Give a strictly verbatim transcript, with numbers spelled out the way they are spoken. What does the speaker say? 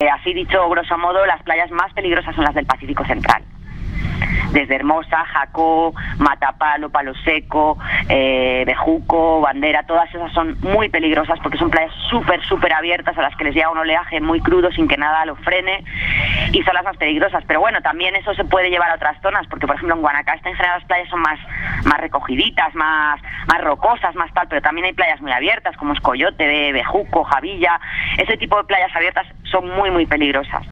así dicho, grosso modo, las playas más peligrosas son las del Pacífico Central. Desde Hermosa, Jacó, Matapalo, Palo Seco, eh, Bejuco, Bandera, todas esas son muy peligrosas porque son playas súper, súper abiertas a las que les llega un oleaje muy crudo sin que nada lo frene y son las más peligrosas. Pero bueno, también eso se puede llevar a otras zonas porque, por ejemplo, en Guanacaste en general las playas son más, más recogiditas, más, más rocosas, más tal, pero también hay playas muy abiertas como Escoyote, Bejuco, Javilla. Ese tipo de playas abiertas son muy, muy peligrosas.